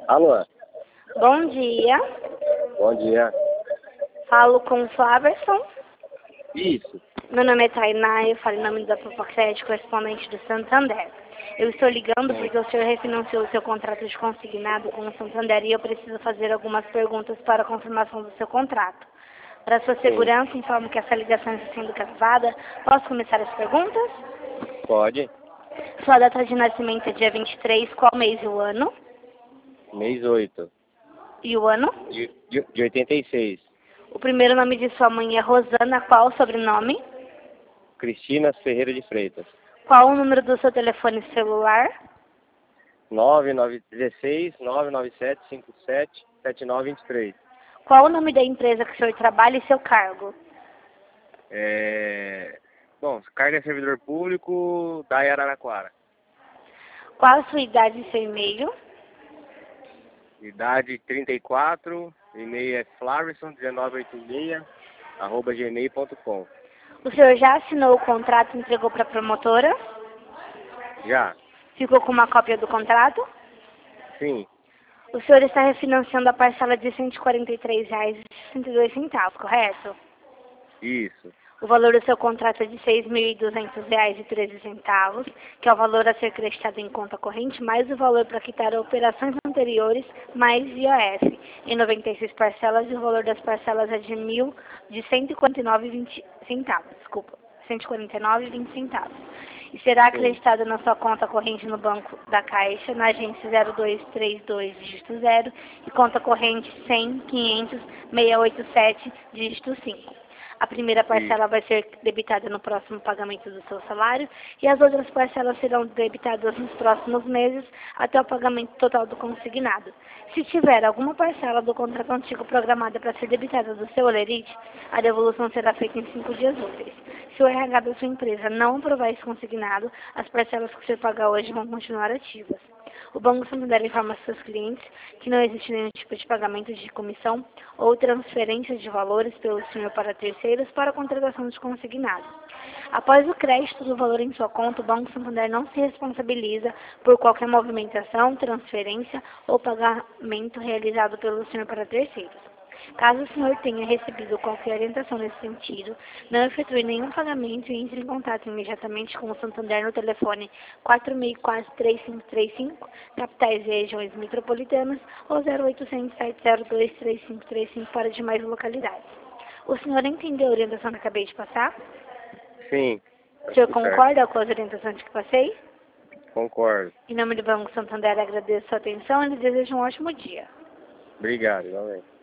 Alô? Bom dia. Bom dia. Falo com o Flaverson. Isso. Meu nome é Tainá, eu falo em nome da Papaxete, correspondente do Santander. Eu estou ligando porque o senhor refinanciou o seu contrato de consignado com o Santander e eu preciso fazer algumas perguntas para a confirmação do seu contrato. Para sua segurança, informo que essa ligação está sendo gravada. Posso começar as perguntas? Pode. Sua data de nascimento é dia 23, qual mês e o ano? Mês 8. E o ano? De 86. O primeiro nome de sua mãe é Rosana, qual o sobrenome? Cristina Ferreira de Freitas. Qual o número do seu telefone celular? 9916 997 57 7923. Qual o nome da empresa que o senhor trabalha e seu cargo? Bom, cargo é servidor público da Araraquara. Qual a sua idade e seu e-mail? Idade 34, e-mail é flaverson1986, @gmail.com. O senhor já assinou o contrato e entregou para a promotora? Já? Ficou com uma cópia do contrato? Sim. O senhor está refinanciando a parcela de R$ 143,62, correto? Isso. O valor do seu contrato é de R$ 6.200,13, que é o valor a ser creditado em conta corrente, mais o valor para quitar operações anteriores, mais IOF. Em 96 parcelas, e o valor das parcelas é de R$ 149,20. Desculpa, R$ 149,20. E será acreditado na sua conta corrente no Banco da Caixa, na agência 0232, dígito 0, e conta corrente 100.500.687, dígito 5. A primeira parcela vai ser debitada no próximo pagamento do seu salário e as outras parcelas serão debitadas nos próximos meses até o pagamento total do consignado. Se tiver alguma parcela do contrato antigo programada para ser debitada do seu holerite, a devolução será feita em 5 dias úteis. Se o RH da sua empresa não aprovar esse consignado, as parcelas que você pagar hoje vão continuar ativas. O Banco Santander informa aos seus clientes que não existe nenhum tipo de pagamento de comissão ou transferência de valores pelo senhor para terceiros para a contratação de consignado. Após o crédito do valor em sua conta, o Banco Santander não se responsabiliza por qualquer movimentação, transferência ou pagamento realizado pelo senhor para terceiros. Caso o senhor tenha recebido qualquer orientação nesse sentido, não efetue nenhum pagamento e entre em contato imediatamente com o Santander no telefone 4004-3535, capitais e regiões metropolitanas, ou 0800 702 3535 para demais localidades. O senhor entendeu a orientação que acabei de passar? Sim. O senhor concorda com as orientações que passei? Concordo. Em nome do Banco Santander, agradeço a sua atenção e lhe desejo um ótimo dia. Obrigado, igualmente.